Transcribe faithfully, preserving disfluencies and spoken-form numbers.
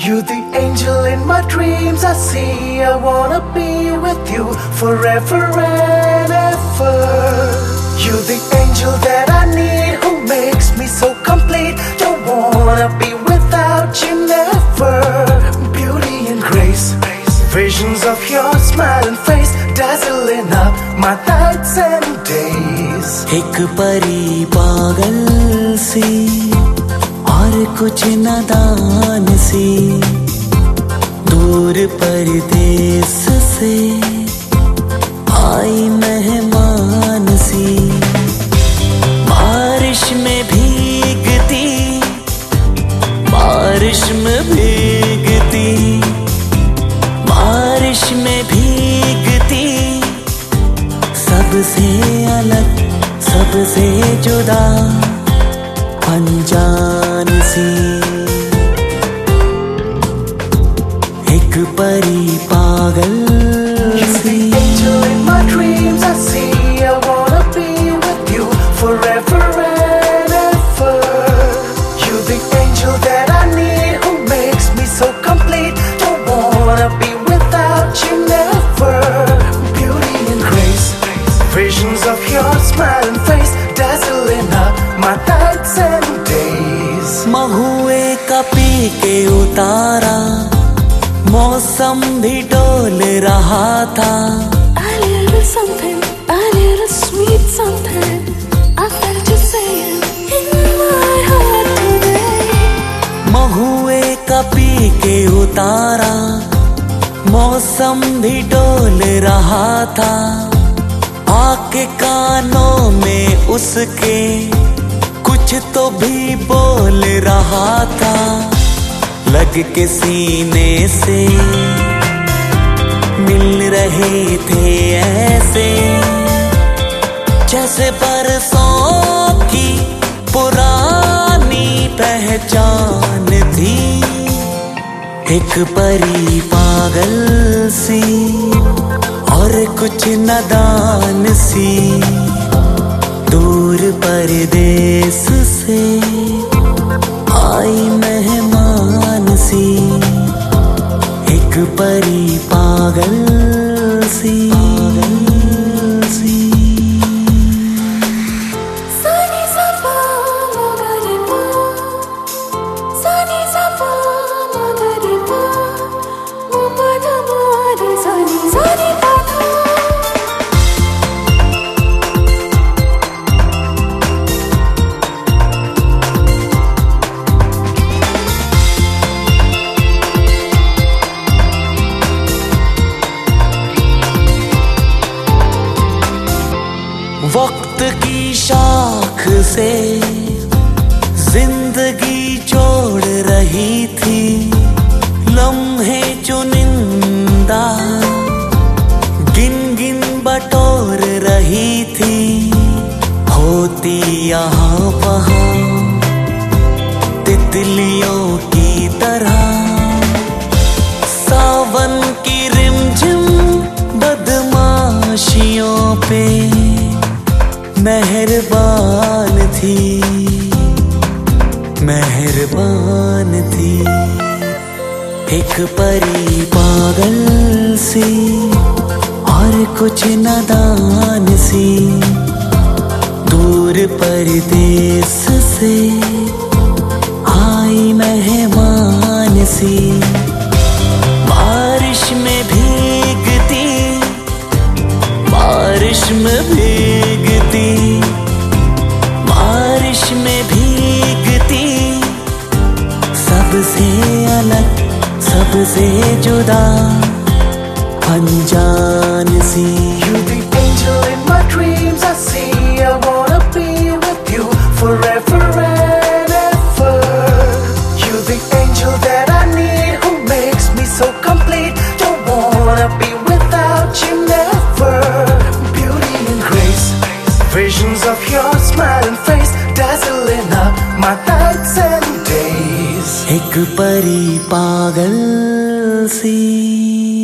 You the angel in my dreams I see. I wanna be with you forever and ever. You the angel that I need, who makes me so complete. Don't wanna be without you never. Beauty and grace, visions of your smiling face, dazzling up my nights and days. एक परी पागल सी और कुछ नादान सी, दूर परदेस से आई मेहमान सी। बारिश में भीगती, बारिश में भीगती, बारिश में भीगती, सबसे अलग सबसे जुदा अनजान सी। एक परी पागल सी। Angel in my dreams I see. I wanna be with you forever and ever. You the angel that I need, who makes me so complete. Don't wanna be without you never. Beauty and grace, visions of your smiling face, dazzling up my nights and days. महुए का P के उतारा, मौसम भी डोल रहा था। A little something, a little sweet something, I felt you saying in my heart today. महुए का P के उतारा, मौसम भी डोल रहा था। आके कानों में उसके कुछ तो भी बोल रहा था। लग के सीने से मिल रहे थे ऐसे, जैसे बरसों की पुरानी पहचान थी। एक परी पागल सी और कुछ नादान सी, दूर परदेस से आई मेहमान सी। एक परी पागल सी, पागल सी। Sunny Safa Magariba, Sunny Safa Magariba, Mumpada Mare Sunny Sunny Pata. वक्त की शाख से जिंदगी जोड़ रही थी, लम्हे चुनिंदा गिन गिन बटोर रही थी। होती यहाँ वहाँ तितलियों की तरह, सावन की रिमझिम बदमाशियों पे मेहरबान थी, मेहरबान थी। एक परी पागल सी और कुछ नादान सी, दूर परदेस से आई मेहमान सी। बारिश में भीगती, बारिश में भीगती, बारिश में भीगती, सबसे अलग सबसे जुदा अनजान सी। You the angel in my dreams I see. I wanna be with you forever and ever. You the angel that I need, who makes me so complete. Don't wanna be without you never. Beauty and grace, visions of your smiling face, dazzling up my nights and days. एक परी पागल सी।